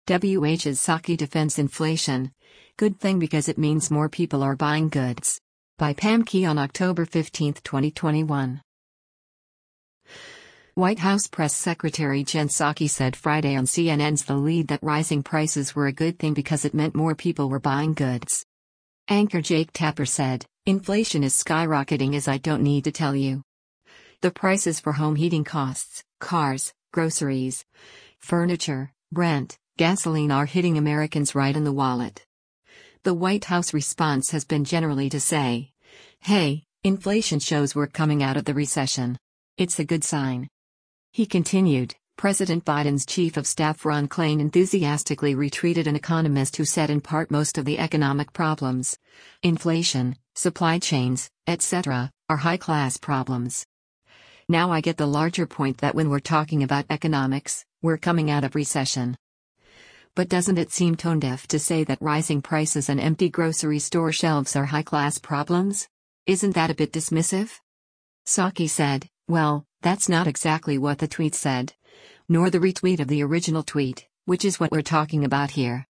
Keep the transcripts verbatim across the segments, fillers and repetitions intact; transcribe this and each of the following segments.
W H's Psaki defends inflation. Good thing because it means more people are buying goods. By Pam Key on October fifteenth, twenty twenty-one. White House Press Secretary Jen Psaki said Friday on C N N's The Lead that rising prices were a good thing because it meant more people were buying goods. Anchor Jake Tapper said, "Inflation is skyrocketing as I don't need to tell you. The prices for home heating costs, cars, groceries, furniture, rent, gasoline are hitting Americans right in the wallet." The White House response has been generally to say, "Hey, inflation shows we're coming out of the recession. It's a good sign." He continued, President Biden's chief of staff Ron Klain enthusiastically retweeted an economist who said in part most of the economic problems, inflation, supply chains, et cetera, are high-class problems. Now I get the larger point that when we're talking about economics, we're coming out of recession. But doesn't it seem tone-deaf to say that rising prices and empty grocery store shelves are high-class problems? Isn't that a bit dismissive? Psaki said, "Well, that's not exactly what the tweet said. Nor the retweet of the original tweet, which is what we're talking about here."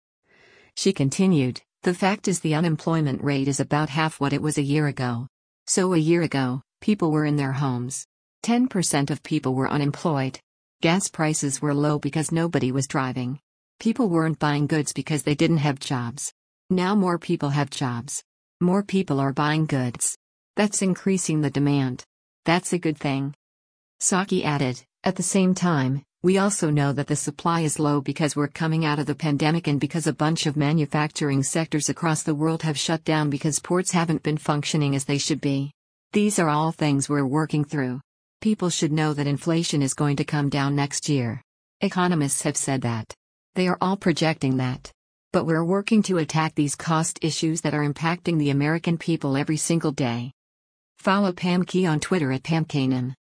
She continued, "The fact is the unemployment rate is about half what it was a year ago. So a year ago, people were in their homes. ten percent of people were unemployed. Gas prices were low because nobody was driving. People weren't buying goods because they didn't have jobs. Now more people have jobs. More people are buying goods. That's increasing the demand. That's a good thing." Psaki added, "At the same time, we also know that the supply is low because we're coming out of the pandemic and because a bunch of manufacturing sectors across the world have shut down because ports haven't been functioning as they should be. These are all things we're working through. People should know that inflation is going to come down next year. Economists have said that. They are all projecting that. But we're working to attack these cost issues that are impacting the American people every single day." Follow Pam Key on Twitter at Pam Kanan.